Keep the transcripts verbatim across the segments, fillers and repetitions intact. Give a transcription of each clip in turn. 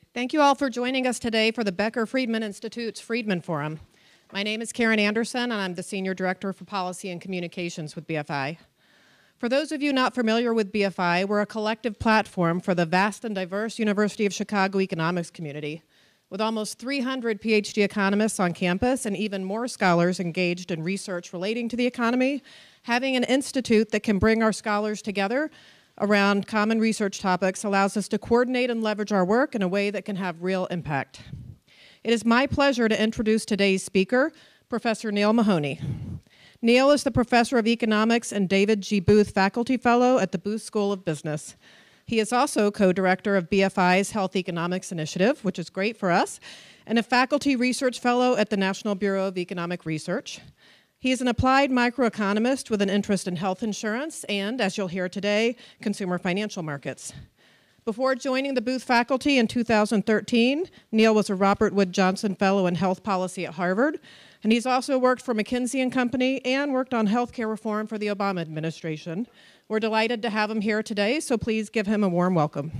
Thank you all for joining us today for the Becker Friedman Institute's Friedman Forum. My name is Karen Anderson, and I'm the Senior Director for Policy and Communications with B F I. For those of you not familiar with B F I, we're a collective platform for the vast and diverse University of Chicago economics community, with almost three hundred PhD economists on campus and even more scholars engaged in research relating to the economy. Having an institute that can bring our scholars together around common research topics allows us to coordinate and leverage our work in a way that can have real impact. It is my pleasure to introduce today's speaker, Professor Neil Mahoney. Neil is the Professor of Economics and David G. Booth Faculty Fellow at the Booth School of Business. He is also co-director of B F I's Health Economics Initiative, which is great for us, and a Faculty Research Fellow at the National Bureau of Economic Research. He is an applied microeconomist with an interest in health insurance and, as you'll hear today, consumer financial markets. Before joining the Booth faculty in two thousand thirteen, Neil was a Robert Wood Johnson Fellow in Health Policy at Harvard, and he's also worked for McKinsey and Company and worked on healthcare reform for the Obama administration. We're delighted to have him here today, so please give him a warm welcome.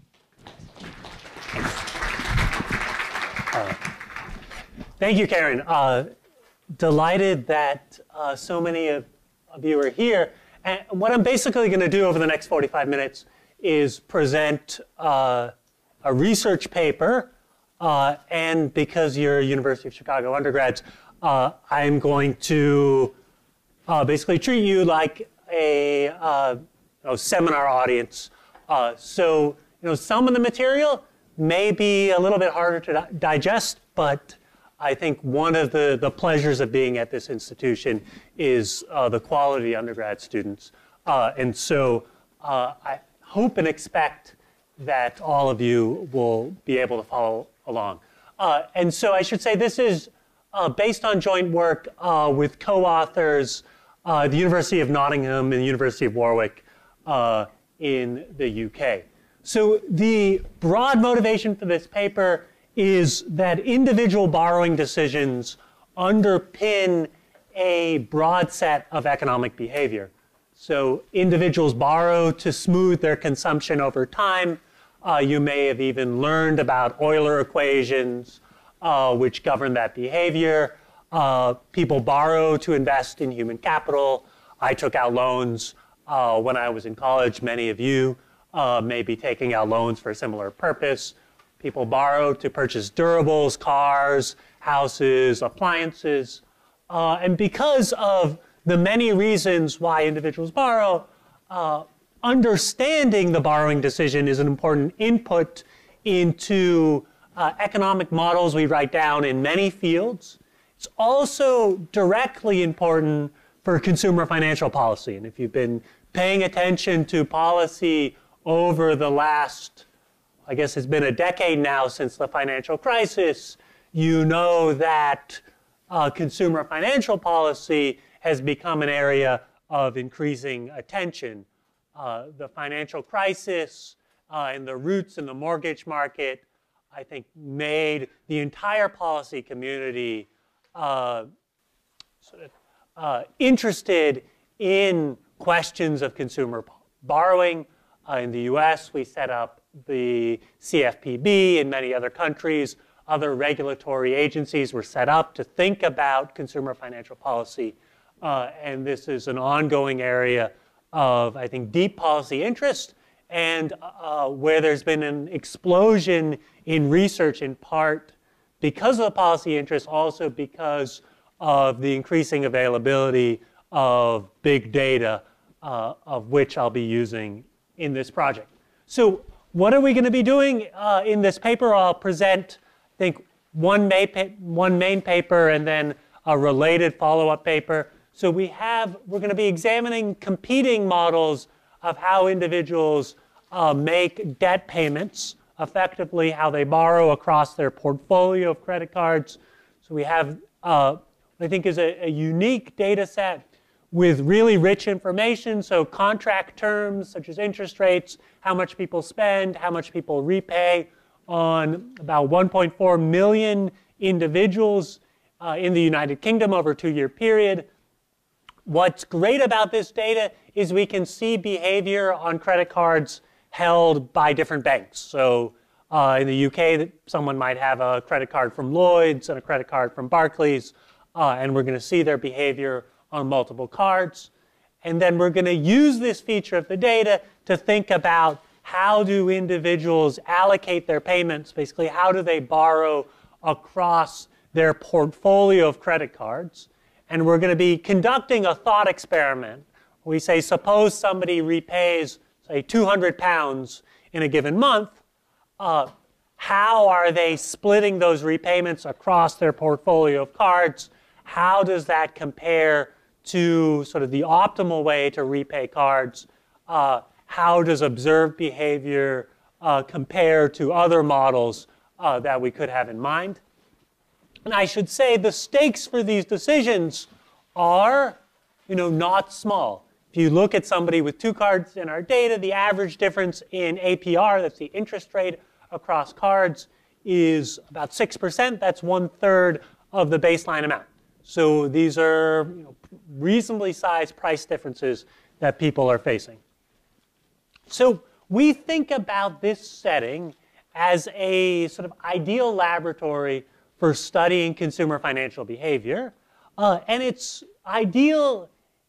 Uh, thank you, Karen. Uh, delighted that uh, so many of, of you are here. And what I'm basically going to do over the next forty-five minutes is present uh, a research paper, uh, and because you're University of Chicago undergrads, uh, I'm going to uh, basically treat you like a uh, you know, seminar audience. Uh, so you know, some of the material may be a little bit harder to di digest, but I think one of the, the pleasures of being at this institution is uh, the quality undergrad students. Uh, and so uh, I hope and expect that all of you will be able to follow along. Uh, and so I should say this is uh, based on joint work uh, with co-authors, uh, the University of Nottingham and the University of Warwick uh, in the U K. So the broad motivation for this paper is that individual borrowing decisions underpin a broad set of economic behavior. So individuals borrow to smooth their consumption over time. Uh, you may have even learned about Euler equations, uh, which govern that behavior. Uh, people borrow to invest in human capital. I took out loans uh, when I was in college. Many of you uh, may be taking out loans for a similar purpose. People borrow to purchase durables, cars, houses, appliances. Uh, and because of the many reasons why individuals borrow, uh, understanding the borrowing decision is an important input into uh, economic models we write down in many fields. It's also directly important for consumer financial policy. And if you've been paying attention to policy over the last, I guess it's been a decade now since the financial crisis, you know that uh, consumer financial policy has become an area of increasing attention. Uh, the financial crisis uh, and the roots in the mortgage market, I think, made the entire policy community uh, sort of uh, interested in questions of consumer borrowing. Uh, in the U S, we set up the C F P B. In many other countries, other regulatory agencies were set up to think about consumer financial policy. Uh, and this is an ongoing area of, I think, deep policy interest, and uh, where there's been an explosion in research, in part because of the policy interest, also because of the increasing availability of big data, uh, of which I'll be using in this project. So what are we going to be doing uh, in this paper? I'll present, I think, one main, one main paper and then a related follow-up paper. So we have, we're going to be examining competing models of how individuals uh, make debt payments, effectively how they borrow across their portfolio of credit cards. So we have, uh, what I think is a, a unique data set with really rich information, so contract terms such as interest rates, how much people spend, how much people repay on about one point four million individuals uh, in the United Kingdom over a two-year period. What's great about this data is we can see behavior on credit cards held by different banks. So Uh, in the U K, that someone might have a credit card from Lloyds and a credit card from Barclays, uh, and we're going to see their behavior on multiple cards. And then we're going to use this feature of the data to think about how do individuals allocate their payments, basically how do they borrow across their portfolio of credit cards. And we're going to be conducting a thought experiment. We say, suppose somebody repays, say, two hundred pounds in a given month. Uh, how are they splitting those repayments across their portfolio of cards? How does that compare to sort of the optimal way to repay cards? Uh, how does observed behavior uh, compare to other models uh, that we could have in mind? And I should say the stakes for these decisions are, you know, not small. If you look at somebody with two cards in our data, the average difference in A P R, that's the interest rate across cards, is about six percent. That's one third of the baseline amount. So these are, you know, reasonably sized price differences that people are facing. So we think about this setting as a sort of ideal laboratory for studying consumer financial behavior. Uh, and it's ideal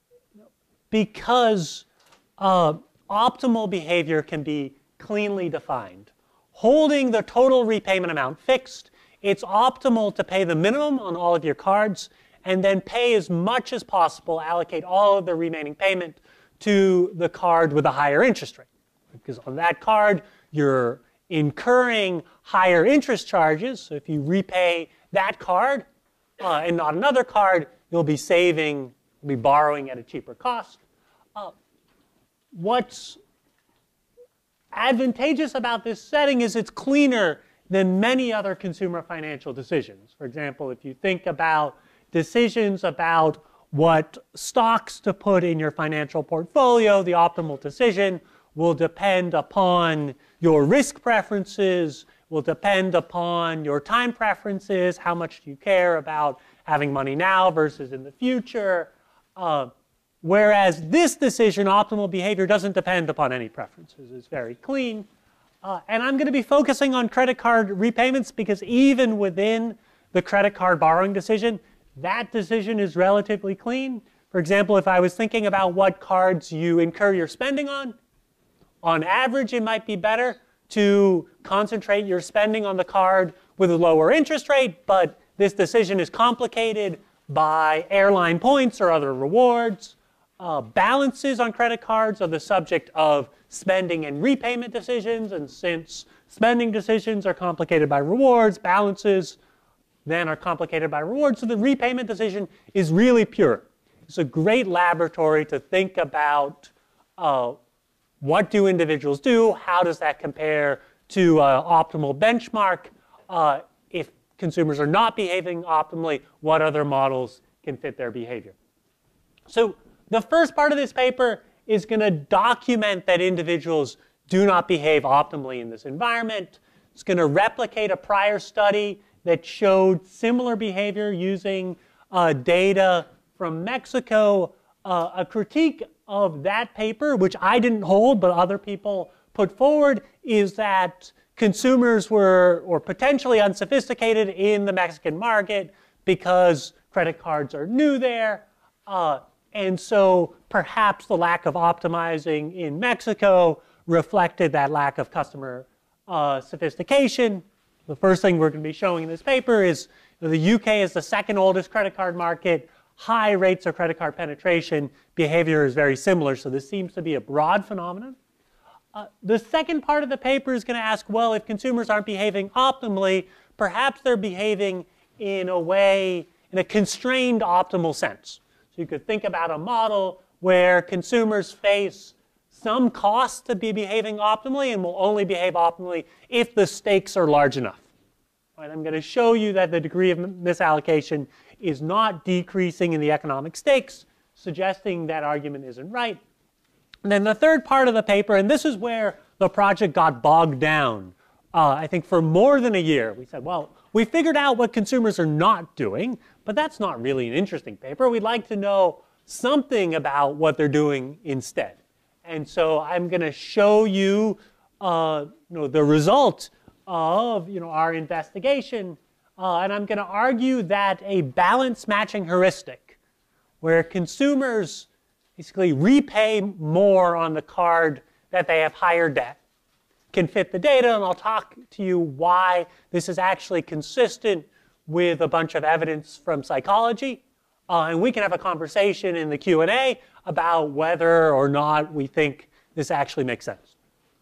because uh, optimal behavior can be cleanly defined. Holding the total repayment amount fixed, it's optimal to pay the minimum on all of your cards and then pay as much as possible, allocate all of the remaining payment to the card with a higher interest rate. Because on that card, you're incurring higher interest charges. So if you repay that card uh, and not another card, you'll be saving, you'll be borrowing at a cheaper cost. Uh, what's advantageous about this setting is it's cleaner than many other consumer financial decisions. For example, if you think about decisions about what stocks to put in your financial portfolio, the optimal decision will depend upon your risk preferences, will depend upon your time preferences, how much do you care about having money now versus in the future. Uh, Whereas this decision, optimal behavior, doesn't depend upon any preferences. It's very clean. Uh, and I'm going to be focusing on credit card repayments because even within the credit card borrowing decision, that decision is relatively clean. For example, if I was thinking about what cards you incur your spending on, on average, it might be better to concentrate your spending on the card with a lower interest rate, but this decision is complicated by airline points or other rewards. Uh, balances on credit cards are the subject of spending and repayment decisions, and since spending decisions are complicated by rewards, balances then are complicated by rewards, so the repayment decision is really pure. It's a great laboratory to think about uh, what do individuals do, how does that compare to uh, optimal benchmark, uh, if consumers are not behaving optimally, what other models can fit their behavior. So the first part of this paper is going to document that individuals do not behave optimally in this environment. It's going to replicate a prior study that showed similar behavior using uh, data from Mexico. Uh, a critique of that paper, which I didn't hold but other people put forward, is that consumers were or potentially unsophisticated in the Mexican market because credit cards are new there. Uh, And so perhaps the lack of optimizing in Mexico reflected that lack of customer uh, sophistication. The first thing we're going to be showing in this paper is the U K is the second oldest credit card market. High rates of credit card penetration. Behavior is very similar, so this seems to be a broad phenomenon. Uh, the second part of the paper is going to ask, well, if consumers aren't behaving optimally, perhaps they're behaving in a way, in a constrained optimal sense. So you could think about a model where consumers face some cost to be behaving optimally and will only behave optimally if the stakes are large enough. All right, I'm going to show you that the degree of misallocation is not decreasing in the economic stakes, suggesting that argument isn't right. And then the third part of the paper, and this is where the project got bogged down, uh, I think for more than a year. We said, well, we figured out what consumers are not doing, but that's not really an interesting paper. We'd like to know something about what they're doing instead. And so I'm going to show you, uh, you know, the result of you know, our investigation. Uh, and I'm going to argue that a balance matching heuristic, where consumers basically repay more on the card that they have higher debt, can fit the data. And I'll talk to you why this is actually consistent with a bunch of evidence from psychology. Uh, and we can have a conversation in the Q and A about whether or not we think this actually makes sense.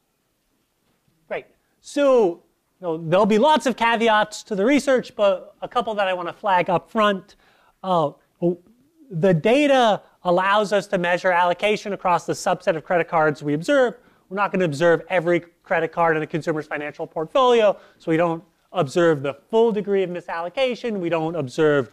Great. So you know, there'll be lots of caveats to the research, but a couple that I want to flag up front. Uh, the data allows us to measure allocation across the subset of credit cards we observe. We're not going to observe every credit card in a consumer's financial portfolio, so we don't observe the full degree of misallocation. We don't observe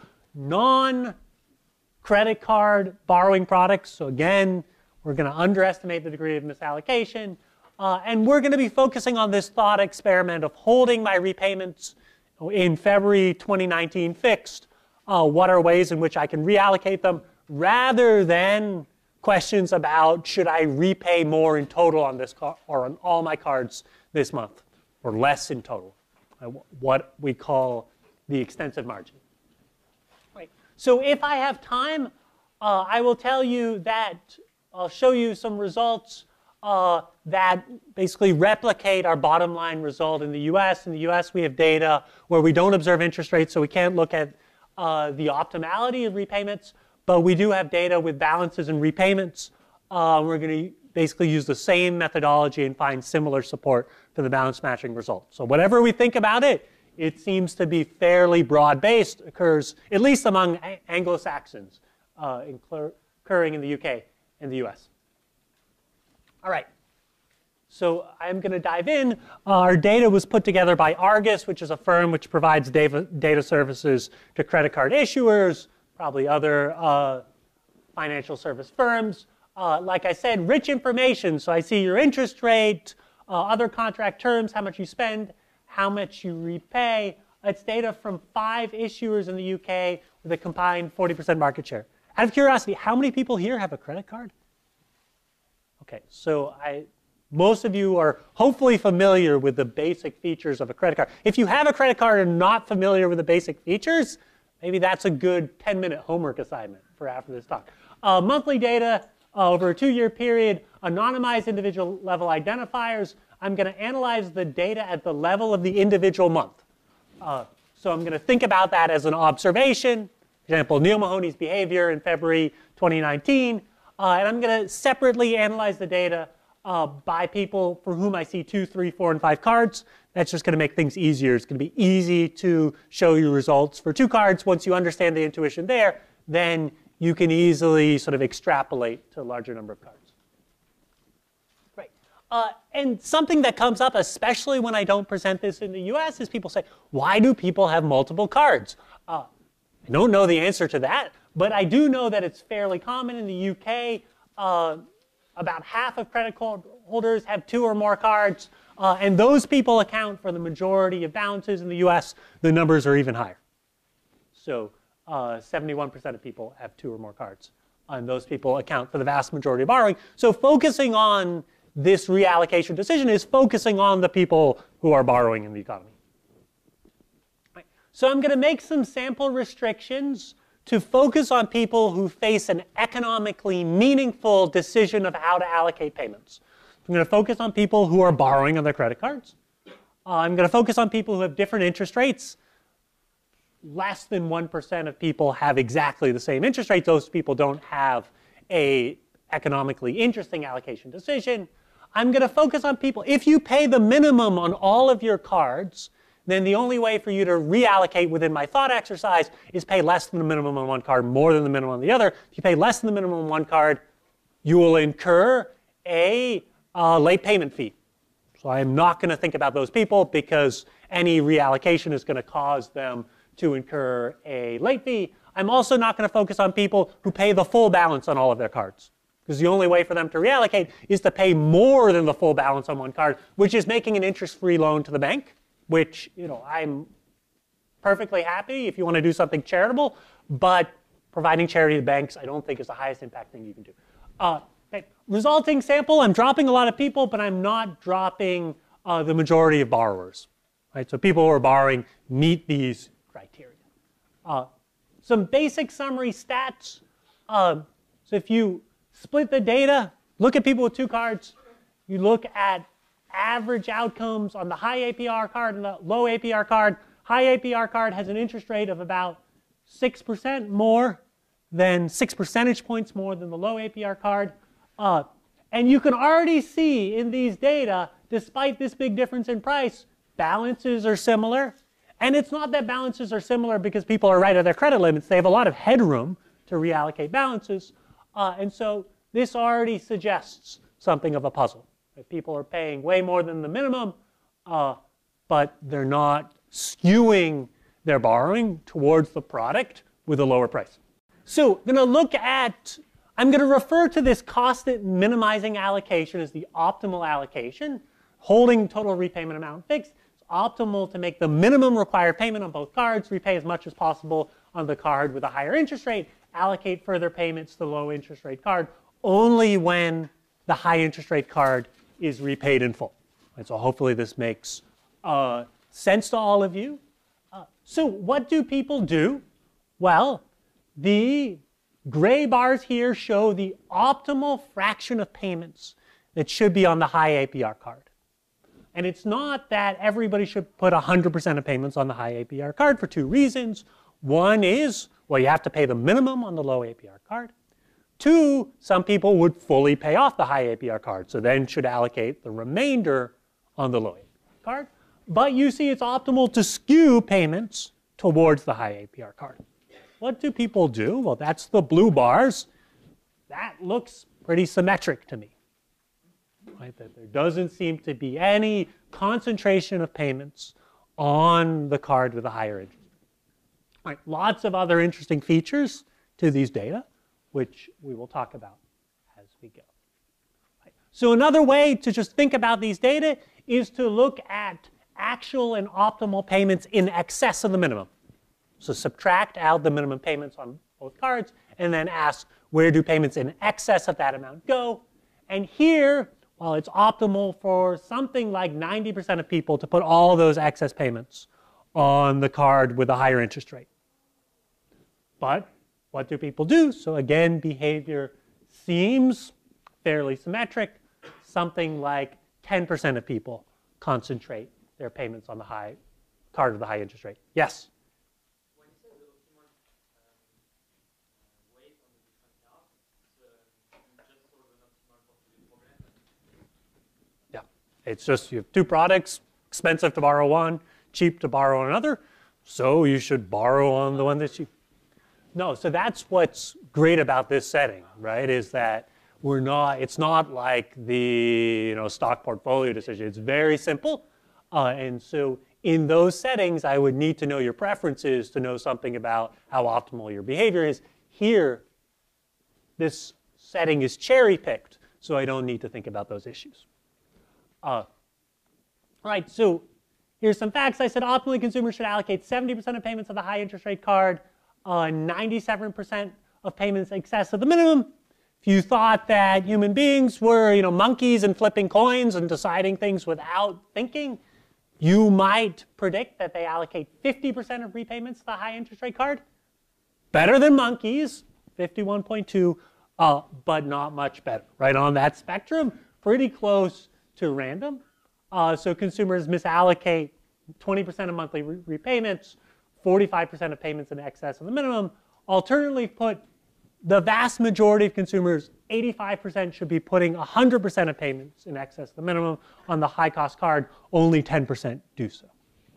non-credit card borrowing products. So again, we're going to underestimate the degree of misallocation. Uh, and we're going to be focusing on this thought experiment of holding my repayments in February twenty nineteen fixed. Uh, what are ways in which I can reallocate them, rather than questions about should I repay more in total on this card or on all my cards this month, or less in total, uh, what we call the extensive margin. Right. So if I have time, uh, I will tell you that I'll show you some results Uh, that basically replicate our bottom line result in the U S. In the U S, we have data where we don't observe interest rates, so we can't look at uh, the optimality of repayments, but we do have data with balances and repayments. Uh, we're going to basically use the same methodology and find similar support for the balance matching result. So whatever we think about it, it seems to be fairly broad-based, occurs at least among Anglo-Saxons, uh, occurring in the U K and the U S. All right, so I'm going to dive in. Uh, our data was put together by Argus, which is a firm which provides data, data services to credit card issuers, probably other uh, financial service firms. Uh, like I said, rich information. So I see your interest rate, uh, other contract terms, how much you spend, how much you repay. It's data from five issuers in the U K with a combined forty percent market share. Out of curiosity, how many people here have a credit card? Okay, so I, most of you are hopefully familiar with the basic features of a credit card. If you have a credit card and not familiar with the basic features, maybe that's a good ten minute homework assignment for after this talk. Uh, monthly data uh, over a two-year period, anonymized individual level identifiers. I'm going to analyze the data at the level of the individual month. Uh, so I'm going to think about that as an observation. For example, Neil Mahoney's behavior in February twenty nineteen. Uh, and I'm going to separately analyze the data uh, by people for whom I see two, three, four, and five cards. That's just going to make things easier. It's going to be easy to show you results for two cards. Once you understand the intuition there, then you can easily sort of extrapolate to a larger number of cards. Great. Uh, and something that comes up, especially when I don't present this in the U S, is people say, why do people have multiple cards? Uh, I don't know the answer to that. But I do know that it's fairly common in the U K. Uh, about half of credit card holders have two or more cards. Uh, and those people account for the majority of balances. In the U S, the numbers are even higher. So seventy-one percent uh, of people have two or more cards. And those people account for the vast majority of borrowing. So focusing on this reallocation decision is focusing on the people who are borrowing in the economy. Right. So I'm going to make some sample restrictions to focus on people who face an economically meaningful decision of how to allocate payments. I'm going to focus on people who are borrowing on their credit cards. Uh, I'm going to focus on people who have different interest rates. Less than one percent of people have exactly the same interest rate. Those people don't have an economically interesting allocation decision. I'm going to focus on people. If you pay the minimum on all of your cards, then the only way for you to reallocate within my thought exercise is pay less than the minimum on one card, more than the minimum on the other. If you pay less than the minimum on one card, you will incur a uh, late payment fee. So I'm not going to think about those people because any reallocation is going to cause them to incur a late fee. I'm also not going to focus on people who pay the full balance on all of their cards, because the only way for them to reallocate is to pay more than the full balance on one card, which is making an interest-free loan to the bank, which, you know, I'm perfectly happy if you want to do something charitable, but providing charity to banks I don't think is the highest impact thing you can do. Uh, okay. Resulting sample, I'm dropping a lot of people, but I'm not dropping uh, the majority of borrowers. right? So people who are borrowing meet these criteria. Uh, some basic summary stats. Um, so if you split the data, look at people with two cards, you look at average outcomes on the high A P R card and the low A P R card. High A P R card has an interest rate of about six percent more than six percentage points more than the low A P R card. Uh, and you can already see in these data, despite this big difference in price, balances are similar. And it's not that balances are similar because people are right at their credit limits. They have a lot of headroom to reallocate balances. Uh, and so this already suggests something of a puzzle. If people are paying way more than the minimum, uh, but they're not skewing their borrowing towards the product with a lower price. So I'm going to look at, I'm going to refer to this cost minimizing allocation as the optimal allocation, holding total repayment amount fixed. It's optimal to make the minimum required payment on both cards, repay as much as possible on the card with a higher interest rate, allocate further payments to the low interest rate card only when the high interest rate card is repaid in full. And so hopefully this makes uh, sense to all of you. Uh, so what do people do? Well, the gray bars here show the optimal fraction of payments that should be on the high A P R card. And it's not that everybody should put one hundred percent of payments on the high A P R card for two reasons. One is, well, you have to pay the minimum on the low A P R card. Two, some people would fully pay off the high A P R card, so then should allocate the remainder on the low A P R card. But you see it's optimal to skew payments towards the high A P R card. What do people do? Well, that's the blue bars. That looks pretty symmetric to me. Right? That there doesn't seem to be any concentration of payments on the card with a higher interest. Right. Lots of other interesting features to these data, which we will talk about as we go. Right. So another way to just think about these data is to look at actual and optimal payments in excess of the minimum. So subtract out the minimum payments on both cards and then ask where do payments in excess of that amount go. And here, while it's optimal for something like ninety percent of people to put all those excess payments on the card with a higher interest rate. But what do people do? So again, behavior seems fairly symmetric. Something like ten percent of people concentrate their payments on the high card with the high interest rate. Yes? When you say the optimal um, uh, weight on the different cards, it's uh, just sort of an optimal portfolio problem. Yeah. It's just you have two products, expensive to borrow one, cheap to borrow another, so you should borrow on the one that's cheap. No, so that's what's great about this setting, right, is that we're not, it's not like the you know, stock portfolio decision. It's very simple. Uh, and so in those settings, I would need to know your preferences to know something about how optimal your behavior is. Here, this setting is cherry-picked, so I don't need to think about those issues. Uh, all right, so here's some facts. I said optimally consumers should allocate seventy percent of payments of the high interest rate card, uh, ninety-seven percent of payments in excess of the minimum. If you thought that human beings were, you know, monkeys and flipping coins and deciding things without thinking, you might predict that they allocate fifty percent of repayments to the high interest rate card. Better than monkeys, fifty-one point two, uh, but not much better. Right on that spectrum, pretty close to random. Uh, so consumers misallocate twenty percent of monthly re repayments, forty-five percent of payments in excess of the minimum. Alternatively put, the vast majority of consumers, eighty-five percent should be putting one hundred percent of payments in excess of the minimum on the high-cost card. Only ten percent do so.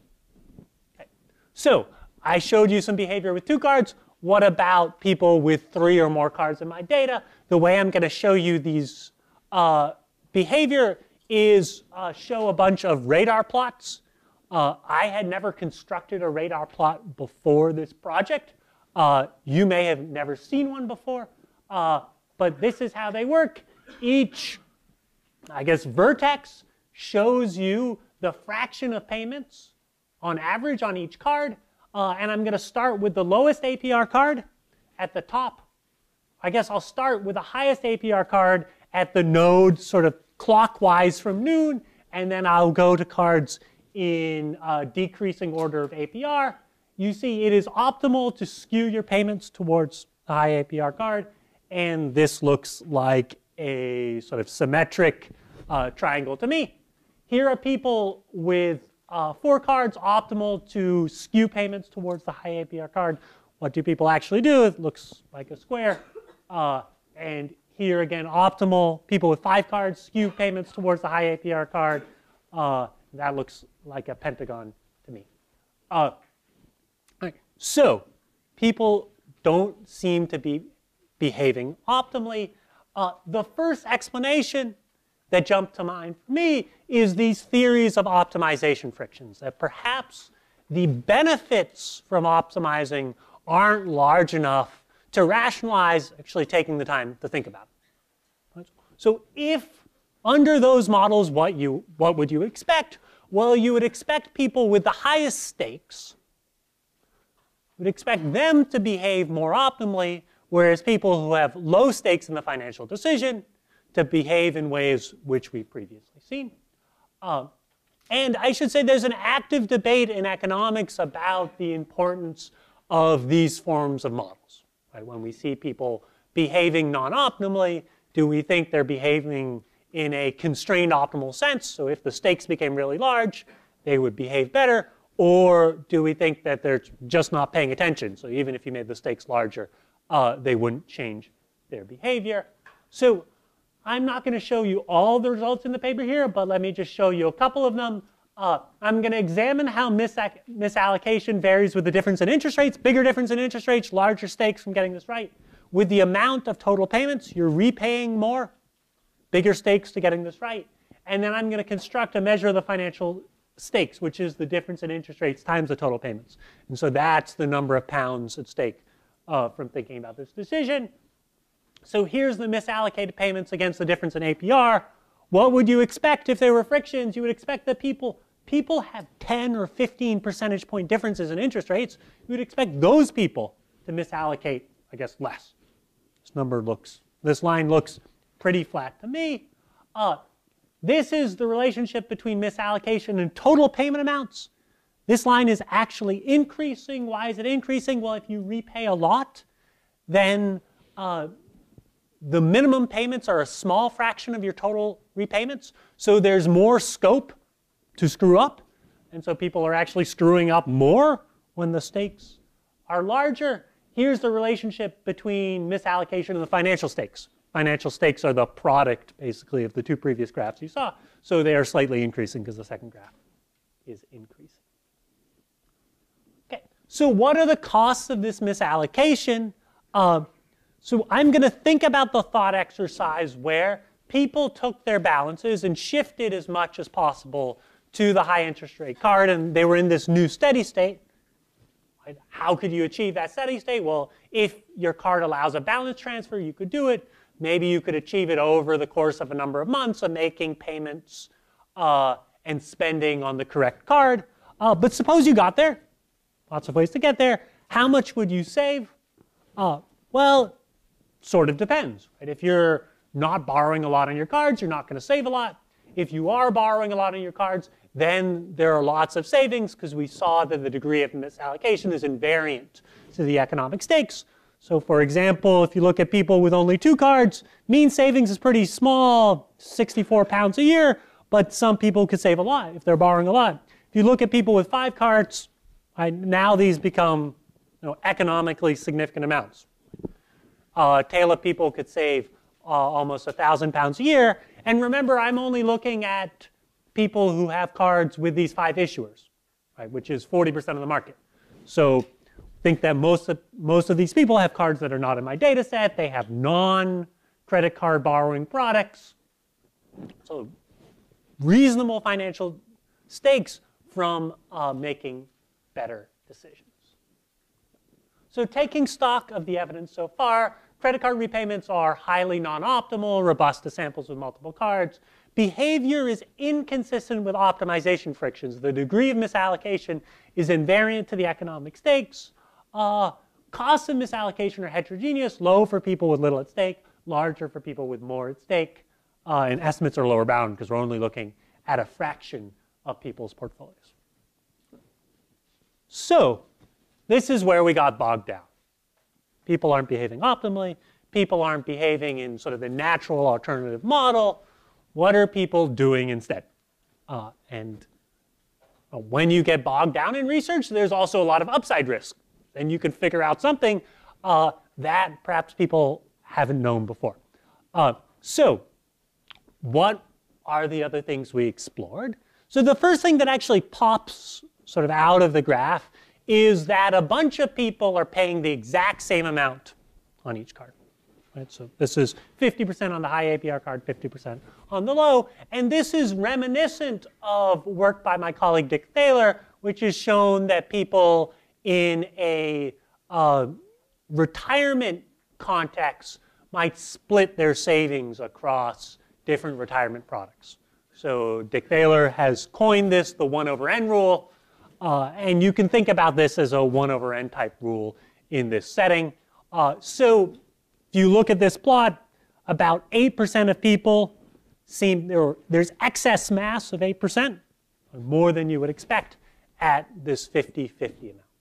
Okay. So I showed you some behavior with two cards. What about people with three or more cards in my data? The way I'm going to show you these uh, behavior is uh, show a bunch of radar plots. Uh, I had never constructed a radar plot before this project. Uh, you may have never seen one before, uh, but this is how they work. Each, I guess, vertex shows you the fraction of payments on average on each card. Uh, and I'm going to start with the lowest A P R card at the top. I guess I'll start with the highest A P R card at the node sort of clockwise from noon, and then I'll go to cards in uh, decreasing order of A P R, you see it is optimal to skew your payments towards the high A P R card. And this looks like a sort of symmetric uh, triangle to me. Here are people with uh, four cards, optimal to skew payments towards the high A P R card. What do people actually do? It looks like a square. Uh, and here again, optimal, people with five cards skew payments towards the high A P R card. Uh, that looks like a pentagon to me. Uh, so people don't seem to be behaving optimally. Uh, the first explanation that jumped to mind for me is these theories of optimization frictions, that perhaps the benefits from optimizing aren't large enough to rationalize actually taking the time to think about it. So if under those models, what, you, what would you expect? Well, you would expect people with the highest stakes, you would expect them to behave more optimally, whereas people who have low stakes in the financial decision to behave in ways which we've previously seen. Uh, and I should say there's an active debate in economics about the importance of these forms of models. Right? When we see people behaving non-optimally, do we think they're behaving in a constrained optimal sense? So if the stakes became really large, they would behave better. Or do we think that they're just not paying attention? So even if you made the stakes larger, uh, they wouldn't change their behavior. So I'm not going to show you all the results in the paper here, but let me just show you a couple of them. Uh, I'm going to examine how misallocation varies with the difference in interest rates, bigger difference in interest rates, larger stakes from getting this right. With the amount of total payments, you're repaying more, bigger stakes to getting this right. And then I'm going to construct a measure of the financial stakes, which is the difference in interest rates times the total payments. And so that's the number of pounds at stake uh, from thinking about this decision. So here's the misallocated payments against the difference in A P R. What would you expect if there were frictions? You would expect that people, people have ten or fifteen percentage point differences in interest rates. You would expect those people to misallocate, I guess, less. This number looks, this line looks pretty flat to me. Uh, this is the relationship between misallocation and total payment amounts. This line is actually increasing. Why is it increasing? Well, if you repay a lot, then uh, the minimum payments are a small fraction of your total repayments. So there's more scope to screw up. And so people are actually screwing up more when the stakes are larger. Here's the relationship between misallocation and the financial stakes. Financial stakes are the product, basically, of the two previous graphs you saw. So they are slightly increasing because the second graph is increasing. Okay, so what are the costs of this misallocation? Uh, so I'm going to think about the thought exercise where people took their balances and shifted as much as possible to the high interest rate card, and they were in this new steady state. Right? How could you achieve that steady state? Well, if your card allows a balance transfer, you could do it. Maybe you could achieve it over the course of a number of months of making payments uh, and spending on the correct card. Uh, but suppose you got there. Lots of ways to get there. How much would you save? Uh, well, sort of depends. Right? If you're not borrowing a lot on your cards, you're not going to save a lot. If you are borrowing a lot on your cards, then there are lots of savings because we saw that the degree of misallocation is invariant to the economic stakes. So for example, if you look at people with only two cards, mean savings is pretty small, sixty-four pounds a year, but some people could save a lot if they're borrowing a lot. If you look at people with five cards, I, now these become you know, economically significant amounts. Uh, a tail of people could save uh, almost one thousand pounds a year. And remember, I'm only looking at people who have cards with these five issuers, right, which is forty percent of the market. So think that most of, most of these people have cards that are not in my data set. They have non-credit card borrowing products. So reasonable financial stakes from uh, making better decisions. So taking stock of the evidence so far, credit card repayments are highly non-optimal, robust to samples with multiple cards. Behavior is inconsistent with optimization frictions. The degree of misallocation is invariant to the economic stakes. Uh, costs of misallocation are heterogeneous, low for people with little at stake, larger for people with more at stake. Uh, and estimates are lower bound because we're only looking at a fraction of people's portfolios. So this is where we got bogged down. People aren't behaving optimally. People aren't behaving in sort of the natural alternative model. What are people doing instead? Uh, and uh, when you get bogged down in research, there's also a lot of upside risk. And you can figure out something uh, that perhaps people haven't known before. Uh, so what are the other things we explored? So the first thing that actually pops sort of out of the graph is that a bunch of people are paying the exact same amount on each card. Right? So this is fifty percent on the high A P R card, fifty percent on the low. And this is reminiscent of work by my colleague Dick Thaler, which has shown that people in a uh, retirement context might split their savings across different retirement products. So Dick Thaler has coined this the one over n rule. Uh, and you can think about this as a one over n type rule in this setting. Uh, so if you look at this plot, about eight percent of people seem, there, there's excess mass of eight percent, more than you would expect at this fifty fifty amount.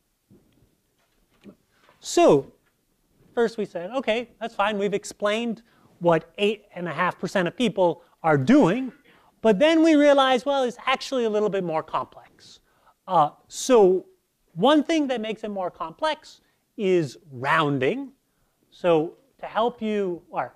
So first we said, okay, that's fine. We've explained what eight point five percent of people are doing. But then we realized, well, it's actually a little bit more complex. Uh, so one thing that makes it more complex is rounding. So to help you, or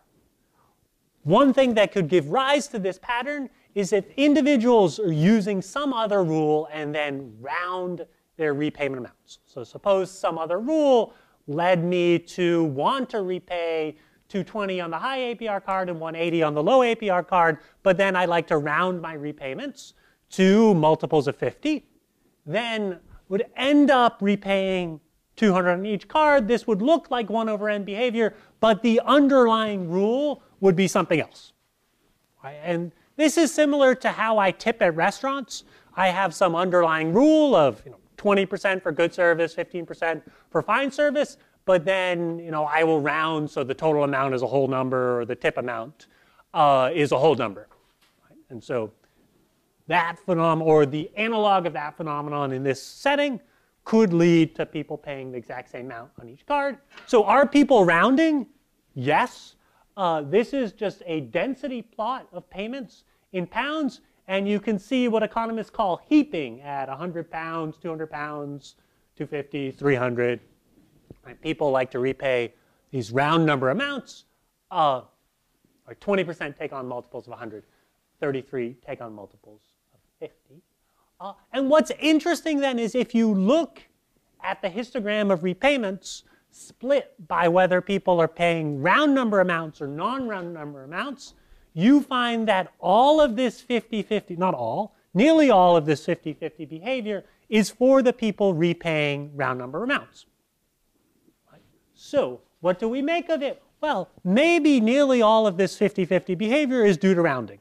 one thing that could give rise to this pattern is if individuals are using some other rule and then round their repayment amounts. So suppose some other rule led me to want to repay two twenty on the high A P R card and one eighty on the low A P R card, but then I like to round my repayments to multiples of fifty. Then would end up repaying two hundred on each card. This would look like one over n behavior, but the underlying rule would be something else. Right? And this is similar to how I tip at restaurants. I have some underlying rule of you know, twenty percent for good service, fifteen percent for fine service, but then you know, I will round so the total amount is a whole number or the tip amount uh, is a whole number. Right? And so that phenomenon, or the analog of that phenomenon in this setting, could lead to people paying the exact same amount on each card. So are people rounding? Yes. Uh, this is just a density plot of payments in pounds, and you can see what economists call heaping at one hundred pounds, two hundred pounds, two fifty, three hundred. Right? People like to repay these round number amounts. Uh, or twenty percent take on multiples of one hundred, thirty-three take on multiples of fifty. Uh, and what's interesting then is if you look at the histogram of repayments split by whether people are paying round number amounts or non-round number amounts, you find that all of this fifty fifty, not all, nearly all of this fifty fifty behavior is for the people repaying round number amounts. Right? So what do we make of it? Well, maybe nearly all of this fifty fifty behavior is due to rounding.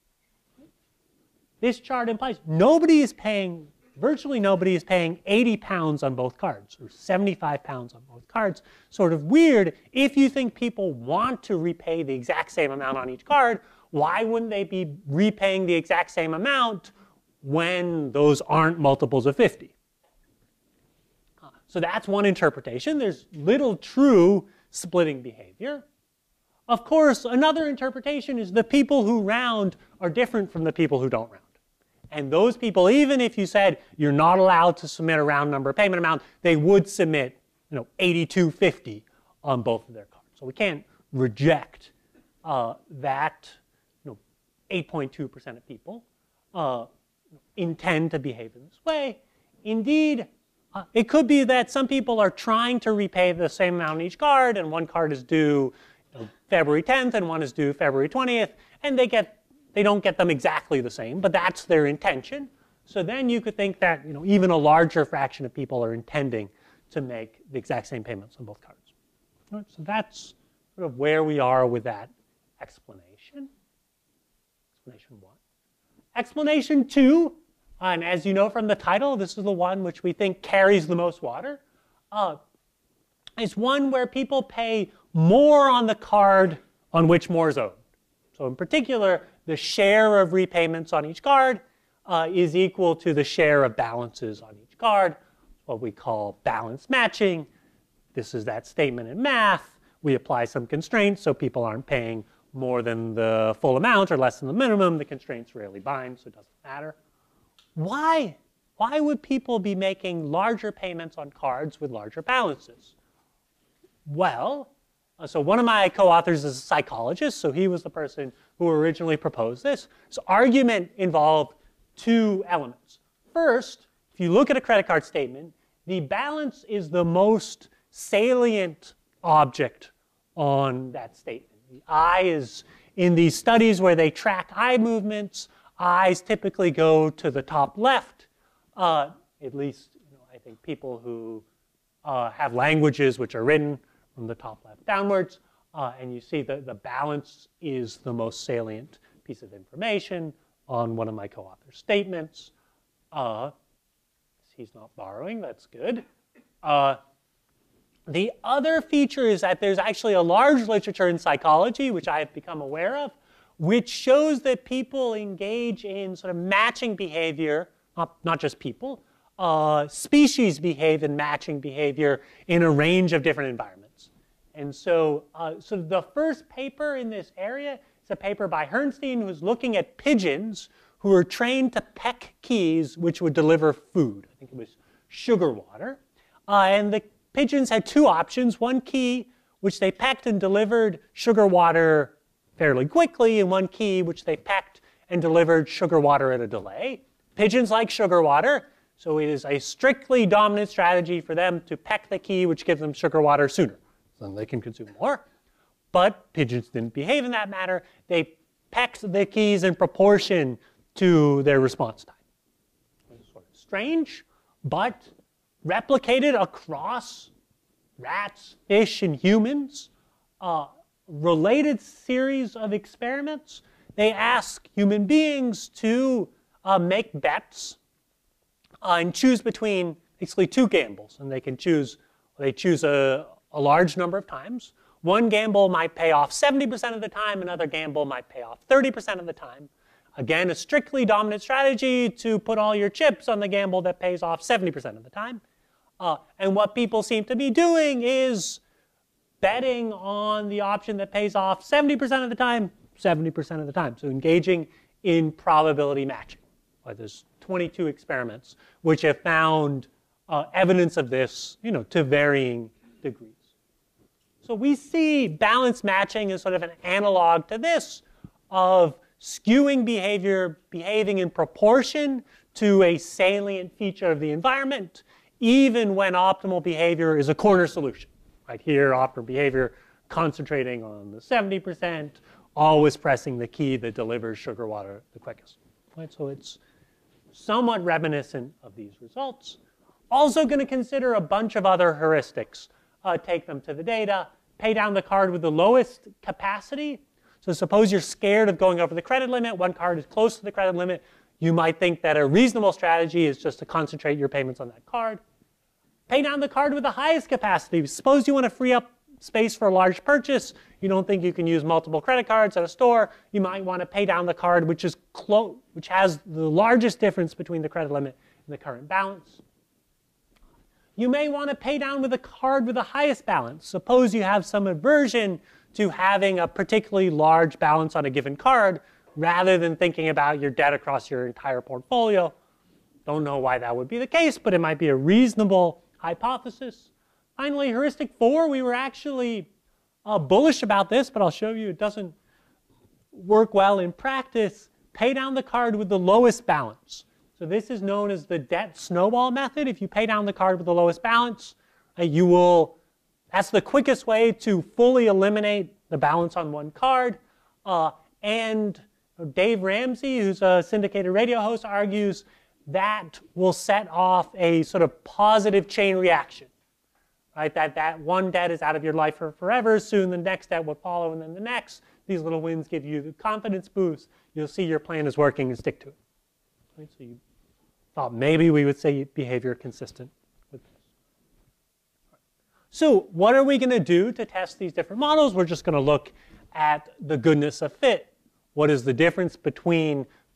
This chart implies nobody is paying, virtually nobody is paying eighty pounds on both cards, or seventy-five pounds on both cards. Sort of weird. If you think people want to repay the exact same amount on each card, why wouldn't they be repaying the exact same amount when those aren't multiples of fifty? So that's one interpretation. There's little true splitting behavior. Of course, another interpretation is the people who round are different from the people who don't round. And those people, even if you said you're not allowed to submit a round number payment amount, they would submit you know, eighty-two fifty on both of their cards. So we can't reject uh, that you know, eight point two percent of people uh, intend to behave in this way. Indeed, uh, it could be that some people are trying to repay the same amount on each card, and one card is due you know, February tenth and one is due February twentieth, and they get They don't get them exactly the same, but that's their intention. So then you could think that you know, even a larger fraction of people are intending to make the exact same payments on both cards. Right, so that's sort of where we are with that explanation. Explanation one. Explanation two, and as you know from the title, this is the one which we think carries the most water, uh, is one where people pay more on the card on which more is owed. So in particular, the share of repayments on each card uh, is equal to the share of balances on each card, what we call balance matching. This is that statement in math. We apply some constraints so people aren't paying more than the full amount or less than the minimum. The constraints rarely bind, so it doesn't matter. Why? Why would people be making larger payments on cards with larger balances? Well, uh, so one of my co-authors is a psychologist, so he was the person who originally proposed this. This argument involved two elements. First, if you look at a credit card statement, the balance is the most salient object on that statement. The eye is, in these studies where they track eye movements, eyes typically go to the top left. Uh, at least, you know, I think people who uh, have languages which are written from the top left downwards, uh, and you see that the balance is the most salient piece of information on one of my co-author's statements. Uh, he's not borrowing, that's good. Uh, the other feature is that there's actually a large literature in psychology, which I have become aware of, which shows that people engage in sort of matching behavior, not, not just people, uh, species behave in matching behavior in a range of different environments. And so, uh, so the first paper in this area is a paper by Herrnstein, who's looking at pigeons who are trained to peck keys which would deliver food. I think it was sugar water. Uh, and the pigeons had two options, one key which they pecked and delivered sugar water fairly quickly, and one key which they pecked and delivered sugar water at a delay. Pigeons like sugar water, so it is a strictly dominant strategy for them to peck the key which gives them sugar water sooner, so then they can consume more. But pigeons didn't behave in that manner. They pecked the keys in proportion to their response time. It's sort of strange, but replicated across rats, fish, and humans. Uh, related series of experiments. They ask human beings to uh, make bets uh, and choose between basically two gambles. And they can choose, they choose a, a large number of times. One gamble might pay off seventy percent of the time. Another gamble might pay off thirty percent of the time. Again, a strictly dominant strategy to put all your chips on the gamble that pays off seventy percent of the time. Uh, and what people seem to be doing is betting on the option that pays off seventy percent of the time, seventy percent of the time. So engaging in probability matching. Uh, there's twenty-two experiments which have found uh, evidence of this, you know, to varying degrees. So we see balance matching as sort of an analog to this of skewing behavior, behaving in proportion to a salient feature of the environment, even when optimal behavior is a corner solution. Right here, optimal behavior concentrating on the seventy percent, always pressing the key that delivers sugar water the quickest. Right? So it's somewhat reminiscent of these results. Also going to consider a bunch of other heuristics. Uh, take them to the data, pay down the card with the lowest capacity. So suppose you're scared of going over the credit limit, one card is close to the credit limit, you might think that a reasonable strategy is just to concentrate your payments on that card. Pay down the card with the highest capacity. Suppose you want to free up space for a large purchase. You don't think you can use multiple credit cards at a store. You might want to pay down the card which is close, which has the largest difference between the credit limit and the current balance. You may want to pay down with a card with the highest balance. Suppose you have some aversion to having a particularly large balance on a given card rather than thinking about your debt across your entire portfolio. Don't know why that would be the case, but it might be a reasonable hypothesis. Finally, heuristic four, we were actually uh, bullish about this, but I'll show you it doesn't work well in practice. Pay down the card with the lowest balance. So this is known as the debt snowball method. If you pay down the card with the lowest balance, uh, you will, that's the quickest way to fully eliminate the balance on one card. Uh, and Dave Ramsey, who's a syndicated radio host, argues that will set off a sort of positive chain reaction. Right? That, that one debt is out of your life for forever. Soon the next debt will follow, and then the next. These little wins give you the confidence boost. You'll see your plan is working and stick to it. Right? So you thought maybe we would say behavior consistent with this. So what are we going to do to test these different models? We're just going to look at the goodness of fit. What is the difference between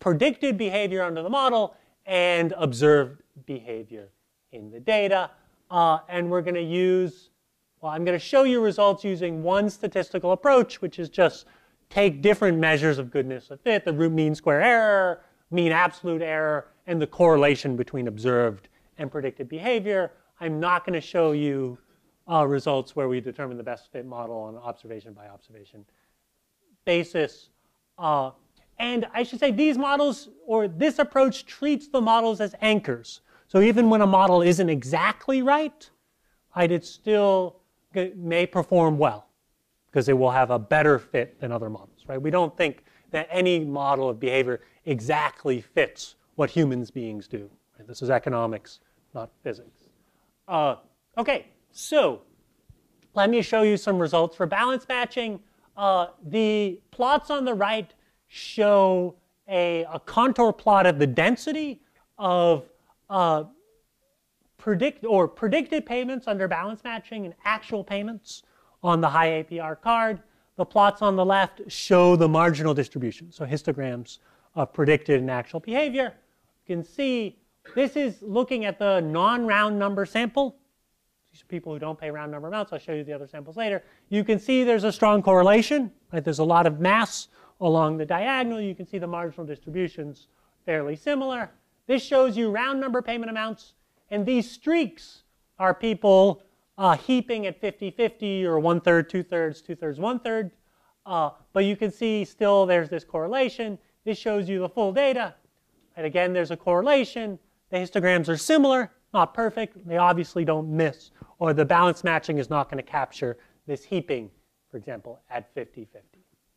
predicted behavior under the model and observed behavior in the data. Uh, and we're going to use, well, I'm going to show you results using one statistical approach, which is just take different measures of goodness of fit, the root mean square error, mean absolute error, and the correlation between observed and predicted behavior. I'm not going to show you uh, results where we determine the best fit model on an observation by observation basis. Uh, and I should say these models, or this approach, treats the models as anchors. So even when a model isn't exactly right, right, it still may perform well because it will have a better fit than other models, right? We don't think that any model of behavior exactly fits what humans beings do. Right? This is economics, not physics. Uh, okay, so let me show you some results for balance matching. Uh, the plots on the right show a, a contour plot of the density of uh, predict or predicted payments under balance matching and actual payments on the high A P R card. The plots on the left show the marginal distribution, so histograms of predicted and actual behavior. You can see this is looking at the non-round number sample. These are people who don't pay round number amounts. I'll show you the other samples later. You can see there's a strong correlation. Right? There's a lot of mass along the diagonal. You can see the marginal distributions fairly similar. This shows you round number payment amounts. And these streaks are people uh, heaping at fifty fifty or one-third, two-thirds, two-thirds, one-third. Uh, but you can see still there's this correlation. This shows you the full data. And again, there's a correlation. The histograms are similar, not perfect. They obviously don't miss. Or the balance matching is not going to capture this heaping, for example, at fifty fifty.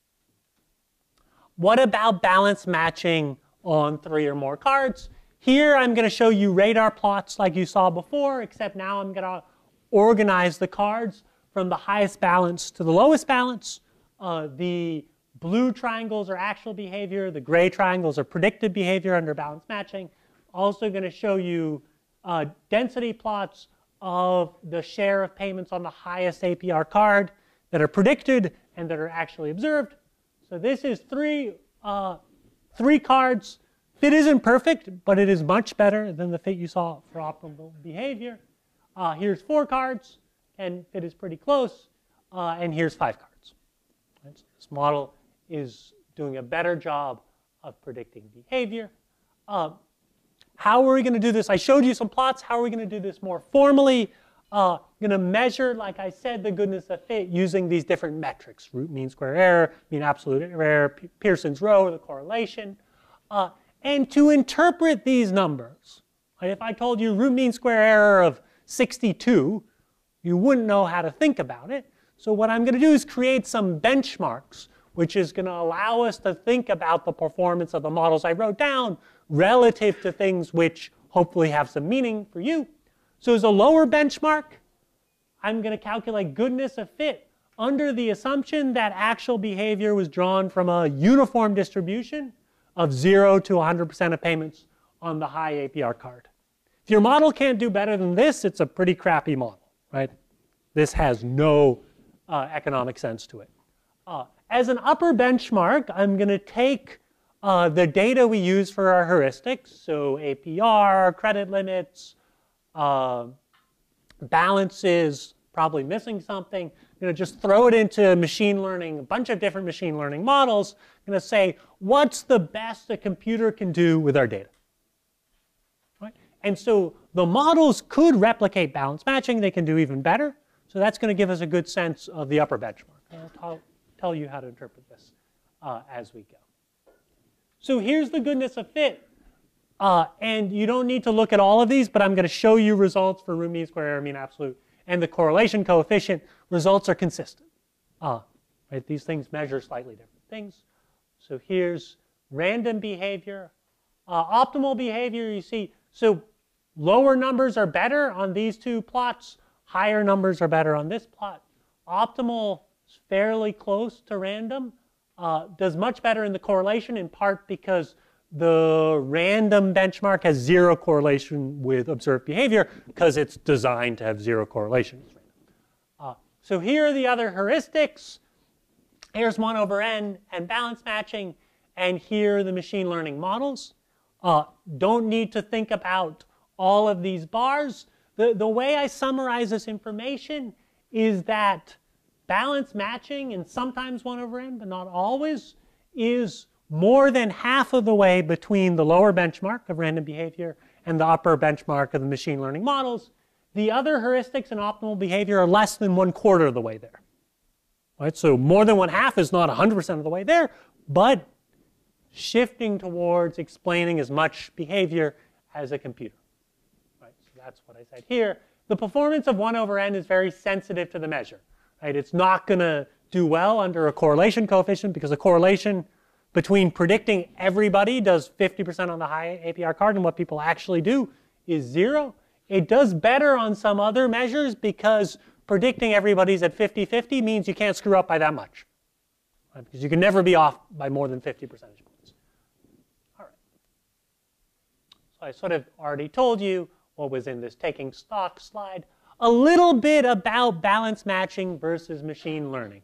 What about balance matching on three or more cards? Here I'm going to show you radar plots like you saw before, except now I'm going to organize the cards from the highest balance to the lowest balance. Uh, the blue triangles are actual behavior. The gray triangles are predicted behavior under balance matching. Also going to show you uh, density plots of the share of payments on the highest A P R card that are predicted and that are actually observed. So this is three, uh, three cards. Fit isn't perfect, but it is much better than the fit you saw for optimal behavior. Uh, here's four cards, and fit is pretty close. Uh, and here's five cards. Right? So this model is doing a better job of predicting behavior. Uh, how are we going to do this? I showed you some plots. How are we going to do this more formally? Uh, going to measure, like I said, the goodness of fit using these different metrics: root mean square error, mean absolute error, P Pearson's row, or the correlation. Uh, and to interpret these numbers, right, if I told you root mean square error of sixty-two, you wouldn't know how to think about it. So what I'm going to do is create some benchmarks, which is going to allow us to think about the performance of the models I wrote down relative to things which hopefully have some meaning for you. So as a lower benchmark, I'm going to calculate goodness of fit under the assumption that actual behavior was drawn from a uniform distribution of zero to one hundred percent of payments on the high A P R card. If your model can't do better than this, it's a pretty crappy model, right? This has no uh, economic sense to it. Uh, as an upper benchmark, I'm going to take uh, the data we use for our heuristics, so A P R, credit limits, uh, balances, probably missing something. I'm going to just throw it into machine learning, a bunch of different machine learning models. I'm going to say, what's the best a computer can do with our data? Right? And so the models could replicate balance matching. They can do even better. So that's going to give us a good sense of the upper benchmark. I'll tell, tell you how to interpret this uh, as we go. So here's the goodness of fit. Uh, and you don't need to look at all of these, but I'm going to show you results for root mean square error, mean absolute, and the correlation coefficient. Results are consistent. Uh, right? These things measure slightly different things. So here's random behavior. Uh, optimal behavior, you see, so lower numbers are better on these two plots. Higher numbers are better on this plot. Optimal is fairly close to random. Uh, does much better in the correlation, in part because the random benchmark has zero correlation with observed behavior because it's designed to have zero correlation with random. Uh, so here are the other heuristics. Here's one over n and balance matching. and here are the machine learning models. Uh, don't need to think about all of these bars. The, the way I summarize this information is that balance matching, and sometimes one over n, but not always, is more than half of the way between the lower benchmark of random behavior and the upper benchmark of the machine learning models. The other heuristics and optimal behavior are less than one quarter of the way there. Right? So more than one half is not one hundred percent of the way there, but shifting towards explaining as much behavior as a computer. Right? So that's what I said here. The performance of one over n is very sensitive to the measure. Right? It's not going to do well under a correlation coefficient because a correlation between predicting everybody does fifty percent on the high A P R card and what people actually do is zero. It does better on some other measures because predicting everybody's at fifty fifty means you can't screw up by that much. Right? Because you can never be off by more than fifty percentage points. All right. So I sort of already told you what was in this taking stock slide. A little bit about balance matching versus machine learning.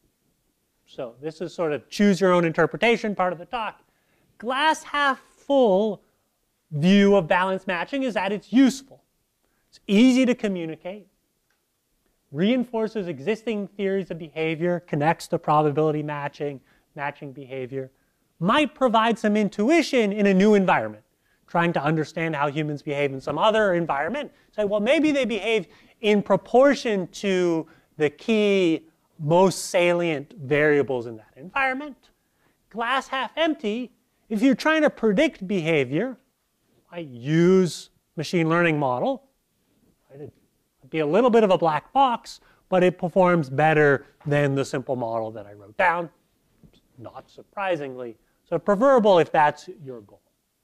So this is sort of choose your own interpretation part of the talk. Glass half full view of balance matching is that it's useful. It's easy to communicate, reinforces existing theories of behavior, connects to probability matching, matching behavior, might provide some intuition in a new environment, trying to understand how humans behave in some other environment. Say, well, maybe they behave in proportion to the key most salient variables in that environment. Glass half empty, if you're trying to predict behavior, I use machine learning model. It'd be a little bit of a black box, but it performs better than the simple model that I wrote down, not surprisingly. So preferable if that's your goal.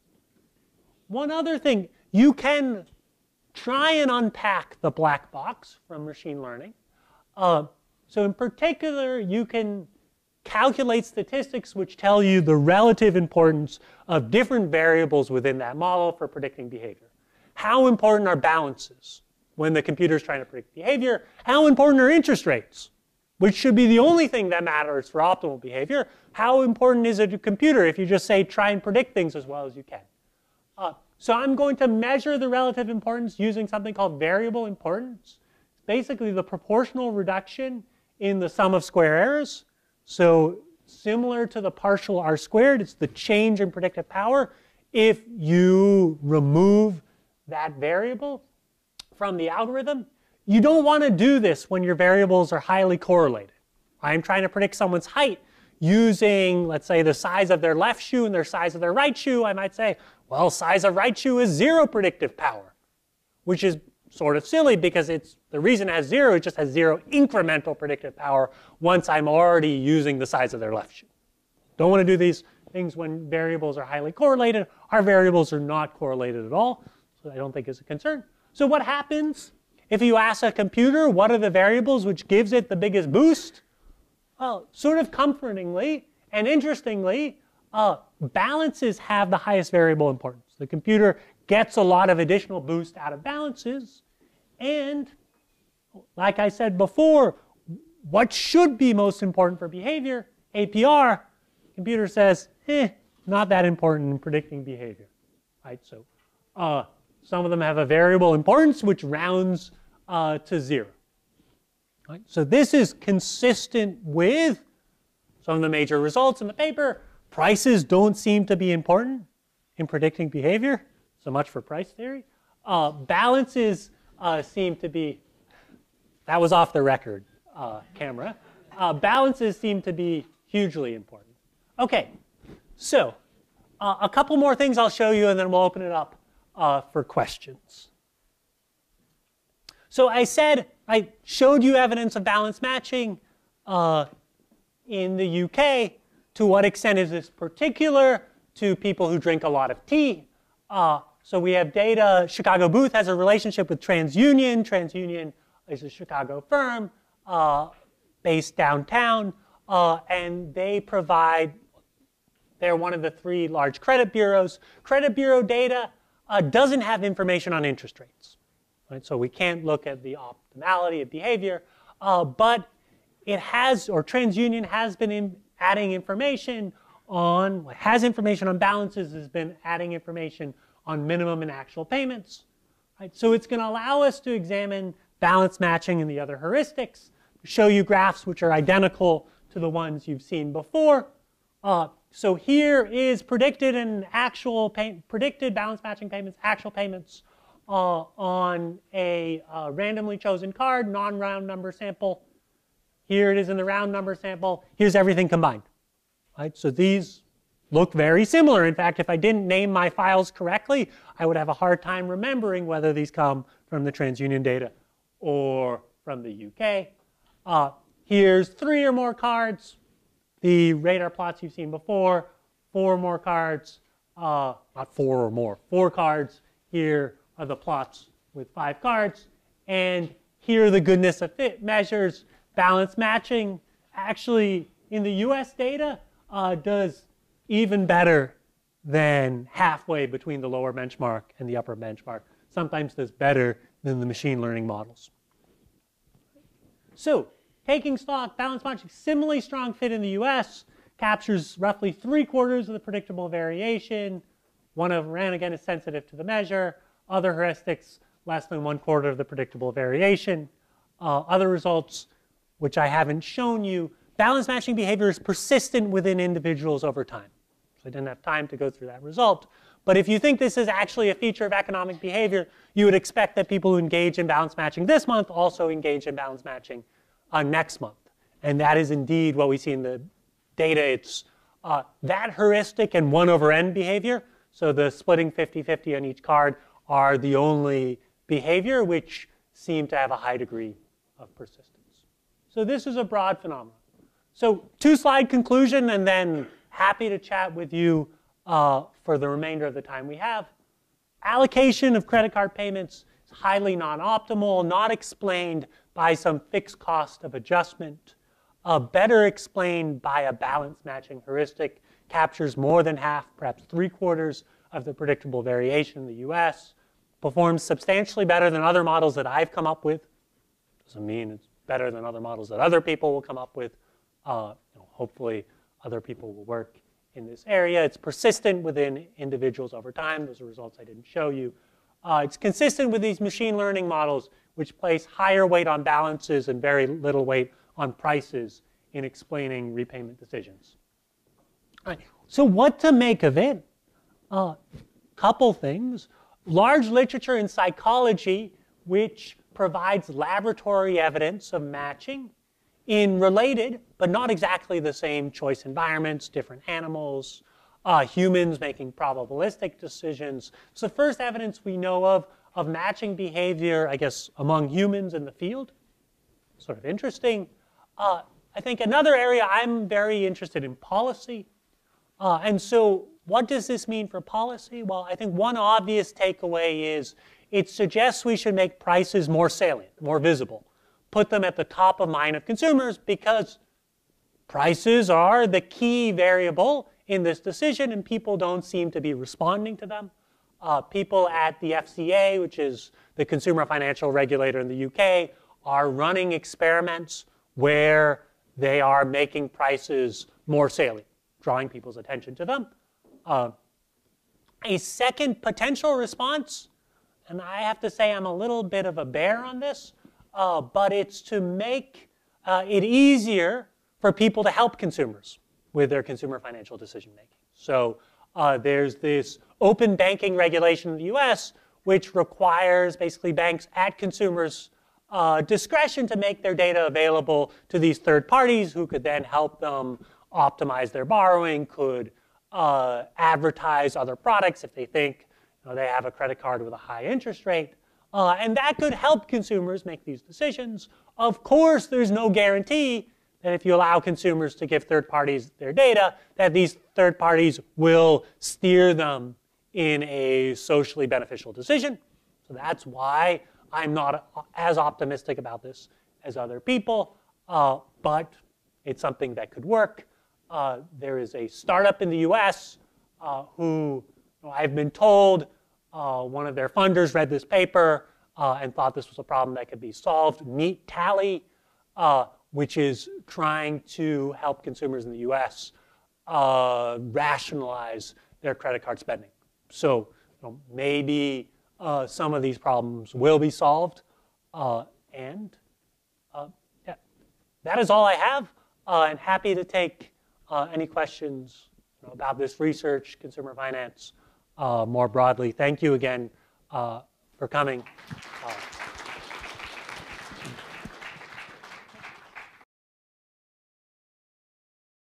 One other thing, you can try and unpack the black box from machine learning. Uh, So in particular, you can calculate statistics which tell you the relative importance of different variables within that model for predicting behavior. How important are balances when the computer is trying to predict behavior? How important are interest rates, which should be the only thing that matters for optimal behavior? How important is it to a computer if you just say try and predict things as well as you can? Uh, so I'm going to measure the relative importance using something called variable importance. It's basically the proportional reduction in the sum of square errors. So similar to the partial R squared, it's the change in predictive power if you remove that variable from the algorithm. You don't want to do this when your variables are highly correlated. I'm trying to predict someone's height using, let's say, the size of their left shoe and their size of their right shoe. I might say, well, size of right shoe is zero predictive power, which is sort of silly because it's the reason it has zero, it just has zero incremental predictive power once I'm already using the size of their left shoe. Don't want to do these things when variables are highly correlated. Our variables are not correlated at all, so I don't think it's a concern. So what happens if you ask a computer what are the variables which gives it the biggest boost? Well, sort of comfortingly and interestingly, uh, balances have the highest variable importance. The computer gets a lot of additional boost out of balances. And like I said before, what should be most important for behavior? A P R. Computer says, eh, not that important in predicting behavior. Right? So uh, some of them have a variable importance which rounds uh, to zero. Right? So this is consistent with some of the major results in the paper. Prices don't seem to be important in predicting behavior. So much for price theory. Uh, balances uh, seem to be, that was off the record uh, camera. Uh, balances seem to be hugely important. Okay, so uh, a couple more things I'll show you and then we'll open it up uh, for questions. So I said, I showed you evidence of balance matching uh, in the U K. To what extent is this particular to people who drink a lot of tea? Uh, so we have data. Chicago Booth has a relationship with TransUnion. TransUnion is a Chicago firm uh, based downtown, uh, and they provide, they're one of the three large credit bureaus. Credit bureau data uh, doesn't have information on interest rates. Right? So we can't look at the optimality of behavior, uh, but it has, or TransUnion has been in, adding information on, has information on balances, has been adding information on minimum and actual payments. Right? So it's going to allow us to examine balance matching and the other heuristics, show you graphs which are identical to the ones you've seen before. Uh, so here is predicted and actual pay predicted balance matching payments, actual payments uh, on a uh, randomly chosen card, non-round number sample. Here it is in the round number sample. Here's everything combined. Right? So these look very similar. In fact, if I didn't name my files correctly, I would have a hard time remembering whether these come from the TransUnion data or from the U K. Uh, here's three or more cards. The radar plots you've seen before, four or more cards, uh, not four or more, four cards. Here are the plots with five cards. And here are the goodness of fit measures. Balance matching actually in the U S data uh, does even better than halfway between the lower benchmark and the upper benchmark. Sometimes does better than the machine learning models. So taking stock, balance matching, similarly strong fit in the U S, captures roughly three quarters of the predictable variation. One over n, again, is sensitive to the measure. Other heuristics, less than one quarter of the predictable variation. Uh, other results, which I haven't shown you, balance matching behavior is persistent within individuals over time. So I didn't have time to go through that result. But if you think this is actually a feature of economic behavior, you would expect that people who engage in balance matching this month also engage in balance matching uh, next month. And that is indeed what we see in the data. It's uh, that heuristic and one over n behavior. So the splitting fifty fifty on each card are the only behavior which seem to have a high degree of persistence. So this is a broad phenomenon. So two slide conclusion, and then happy to chat with you uh, for the remainder of the time we have. Allocation of credit card payments is highly non-optimal, not explained by some fixed cost of adjustment. Uh, better explained by a balance matching heuristic, captures more than half, perhaps three quarters of the predictable variation in the U S, performs substantially better than other models that I've come up with. Doesn't mean it's better than other models that other people will come up with. Uh, you know, hopefully other people will work in this area. It's persistent within individuals over time. Those are results I didn't show you. Uh, it's consistent with these machine learning models which place higher weight on balances and very little weight on prices in explaining repayment decisions. All right, so what to make of it? A uh, couple things. Large literature in psychology which provides laboratory evidence of matching in related, but not exactly the same choice environments, different animals, uh, humans making probabilistic decisions. It's the first evidence we know of of matching behavior, I guess, among humans in the field. Sort of interesting. Uh, I think another area I'm very interested in policy. Uh, and so what does this mean for policy? Well, I think one obvious takeaway is it suggests we should make prices more salient, more visible. Put them at the top of mind of consumers because prices are the key variable in this decision and people don't seem to be responding to them. Uh, people at the F C A, which is the consumer financial regulator in the U K, are running experiments where they are making prices more salient, drawing people's attention to them. Uh, a second potential response, and I have to say I'm a little bit of a bear on this, uh, but it's to make uh, it easier for people to help consumers with their consumer financial decision making. So uh, there's this open banking regulation in the U S which requires basically banks at consumers' uh, discretion to make their data available to these third parties who could then help them optimize their borrowing, could uh, advertise other products if they think you know, they have a credit card with a high interest rate. Uh, and that could help consumers make these decisions. Of course, there's no guarantee that if you allow consumers to give third parties their data, that these third parties will steer them in a socially beneficial decision. So that's why I'm not as optimistic about this as other people, uh, but it's something that could work. Uh, there is a startup in the U S uh, who you know, I've been told uh, one of their funders read this paper uh, and thought this was a problem that could be solved. Neat Tally, uh, which is trying to help consumers in the U S uh, rationalize their credit card spending. So you know, maybe uh, some of these problems will be solved. Uh, and uh, yeah, that is all I have. Uh, and happy to take uh, any questions you know, about this research, consumer finance, uh, more broadly. Thank you again uh, for coming.